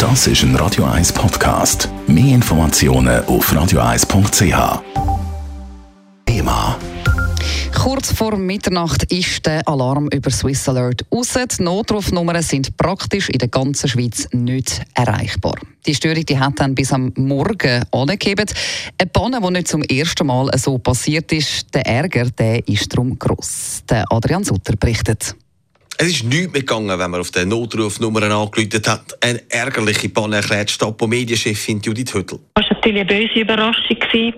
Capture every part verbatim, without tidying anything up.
Das ist ein Radio eins Podcast. Mehr Informationen auf radio eins punkt c h. Thema. Kurz vor Mitternacht ist der Alarm über Swiss Alert raus. Die Notrufnummern sind praktisch in der ganzen Schweiz nicht erreichbar. Die Störung die hat dann bis am Morgen angegeben. Eine Panne, die nicht zum ersten Mal so passiert ist. Der Ärger der ist darum gross. Der Adrian Sutter berichtet. Es ist nichts mehr gegangen, wenn man auf den Notrufnummern angerufen hat. Eine ärgerliche Panne erklärt Stapo-Medienchefin Judith Hüttl. Das war natürlich eine böse Überraschung.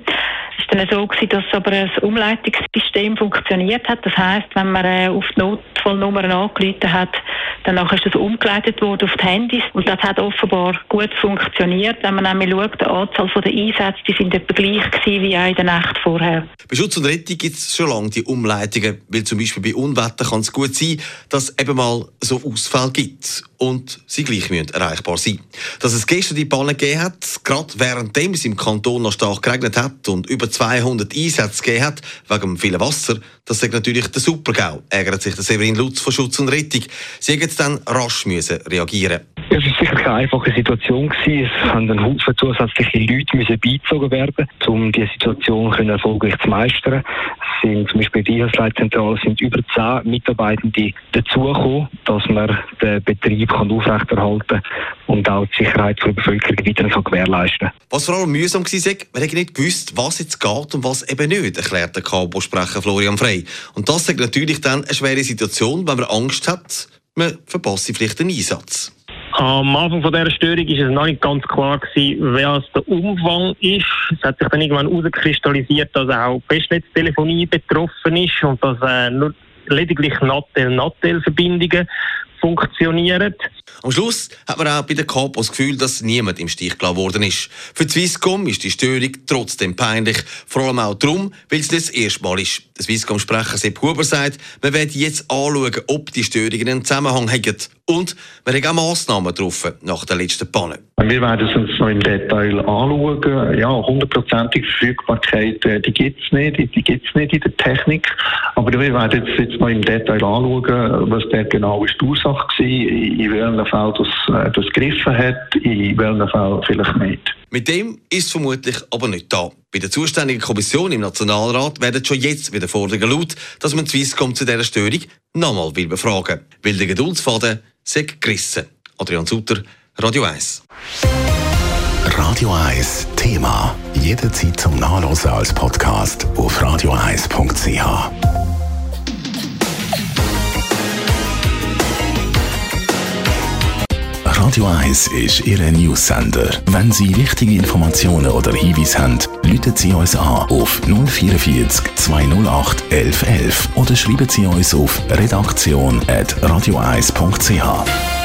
Es war dann so, dass aber ein Umleitungssystem funktioniert hat. Das heisst, wenn man auf die Notfallnummern angerufen hat, dann ist das umgeleitet worden auf die Handys. Und das hat offenbar gut funktioniert. Wenn man nämlich schaut, die Anzahl der Einsätze, die sind etwa gleich gewesen wie auch in der Nacht vorher. Bei Schutz und Rettung gibt es schon lange die Umleitungen. Weil zum Beispiel bei Unwetter kann es gut sein, dass es eben mal so Ausfälle gibt und sie gleich müssen erreichbar sein. Dass es gestern die Panne gegeben hat, gerade währenddem es im Kanton noch stark geregnet hat und über zweihundert Einsätze gegeben hat, wegen dem vielen Wasser, das ist natürlich der Super-GAU, ärgert sich der Severin Lutz von Schutz und Rettung. Sie hätten jetzt dann rasch müssen reagieren. Es war sicher keine einfache Situation gewesen. Es haben ein Haufen zusätzliche Leute müssen beizogen werden, um diese Situation erfolgreich zu meistern. Es sind zum Beispiel die Einsatzleitzentrale sind über zehn Mitarbeitende dazugekommen, dass man den Betrieb kann aufrechterhalten kann und auch die Sicherheit für die Bevölkerung weiter gewährleisten kann. Was vor allem mühsam war, man hätte nicht gewusst, was jetzt geht und was eben nicht, erklärt der K A B O-Sprecher Florian Frey. Und das ist natürlich dann eine schwere Situation, wenn man Angst hat, man verpasst vielleicht den Einsatz. Am Anfang von dieser Störung war es noch nicht ganz klar gewesen, wer der Umfang ist. Es hat sich dann irgendwann herauskristallisiert, dass auch Festnetztelefonie betroffen ist und dass äh, nur lediglich Nattel-Nattel-Verbindungen funktionieren. Am Schluss hat man auch bei der K A B O das Gefühl, dass niemand im Stich gelassen worden ist. Für die Swisscom ist die Störung trotzdem peinlich. Vor allem auch darum, weil es nicht das erste Mal ist. Der Swisscom-Sprecher Sepp Huber sagt, man werde jetzt anschauen, ob die Störungen einen Zusammenhang haben. Und man hat auch Massnahmen getroffen nach der letzten Panne. Wir werden es uns noch im Detail anschauen. Ja, hundertprozentige Verfügbarkeit, die gibt es nicht, die gibt es nicht in der Technik. Aber wir werden jetzt, jetzt noch im Detail anschauen, was der genau ist die Ursache war, in welchen Fällen das, das gegriffen hat, in welchen Fällen vielleicht nicht. Mit dem ist es vermutlich aber nicht da. Bei der zuständigen Kommission im Nationalrat werden schon jetzt wieder Forderungen laut, dass man die Swisscom zu dieser Störung nochmal will befragen. Weil der Geduldsfaden sei gerissen. Adrian Sutter, Radio eins. Radio eins Thema. Jederzeit zum Nachlesen als Podcast auf radio eins punkt c h. Radio eins ist Ihr News-Sender. Wenn Sie wichtige Informationen oder Hinweise haben, rufen Sie uns an auf null vierundvierzig zweihundertacht elf elf oder schreiben Sie uns auf redaktion at radio eins punkt c h.